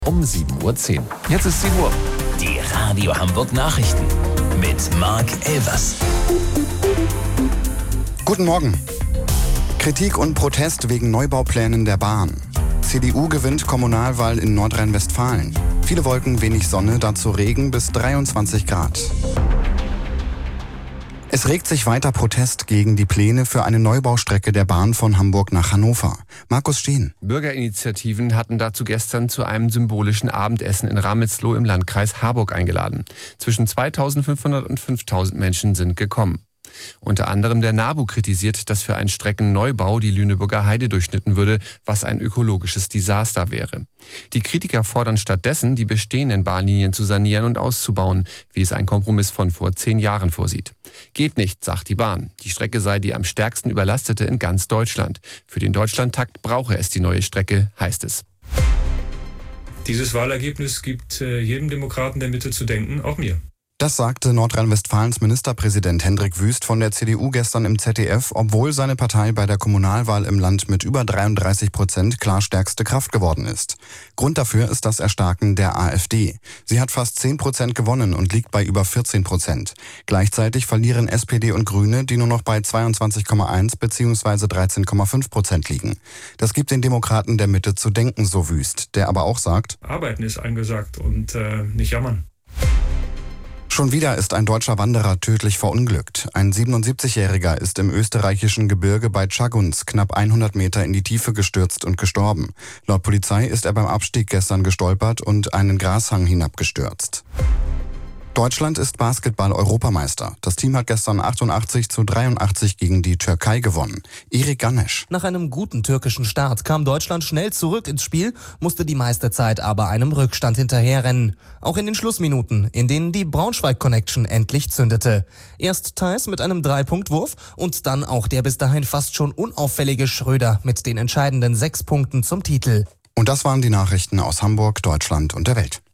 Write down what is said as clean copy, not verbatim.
Um 7:10 Uhr. Jetzt ist 7 Uhr. Die Radio Hamburg Nachrichten mit Marc Elvers. Guten Morgen. Kritik und Protest wegen Neubauplänen der Bahn. CDU gewinnt Kommunalwahl in Nordrhein-Westfalen. Viele Wolken, wenig Sonne, dazu Regen bis 23 Grad. Es regt sich weiter Protest gegen die Pläne für eine Neubaustrecke der Bahn von Hamburg nach Hannover. Markus Steen. Bürgerinitiativen hatten dazu gestern zu einem symbolischen Abendessen in Ramelsloh im Landkreis Harburg eingeladen. Zwischen 2.500 und 5.000 Menschen sind gekommen. Unter anderem der NABU kritisiert, dass für einen Streckenneubau die Lüneburger Heide durchschnitten würde, was ein ökologisches Desaster wäre. Die Kritiker fordern stattdessen, die bestehenden Bahnlinien zu sanieren und auszubauen, wie es ein Kompromiss von vor 10 Jahren vorsieht. Geht nicht, sagt die Bahn. Die Strecke sei die am stärksten überlastete in ganz Deutschland. Für den Deutschlandtakt brauche es die neue Strecke, heißt es. Dieses Wahlergebnis gibt jedem Demokraten der Mitte zu denken, auch mir. Das sagte Nordrhein-Westfalens Ministerpräsident Hendrik Wüst von der CDU gestern im ZDF, obwohl seine Partei bei der Kommunalwahl im Land mit über 33% klar stärkste Kraft geworden ist. Grund dafür ist das Erstarken der AfD. Sie hat fast 10% gewonnen und liegt bei über 14%. Gleichzeitig verlieren SPD und Grüne, die nur noch bei 22,1 bzw. 13,5% liegen. Das gibt den Demokraten der Mitte zu denken, so Wüst, der aber auch sagt: Arbeiten ist angesagt und nicht jammern. Schon wieder ist ein deutscher Wanderer tödlich verunglückt. Ein 77-Jähriger ist im österreichischen Gebirge bei Tschagguns knapp 100 Meter in die Tiefe gestürzt und gestorben. Laut Polizei ist er beim Abstieg gestern gestolpert und einen Grashang hinabgestürzt. Deutschland ist Basketball-Europameister. Das Team hat gestern 88:83 gegen die Türkei gewonnen. Erik Ganesch. Nach einem guten türkischen Start kam Deutschland schnell zurück ins Spiel, musste die meiste Zeit aber einem Rückstand hinterherrennen. Auch in den Schlussminuten, in denen die Braunschweig-Connection endlich zündete. Erst Theis mit einem 3-Punkt-Wurf und dann auch der bis dahin fast schon unauffällige Schröder mit den entscheidenden 6 Punkten zum Titel. Und das waren die Nachrichten aus Hamburg, Deutschland und der Welt.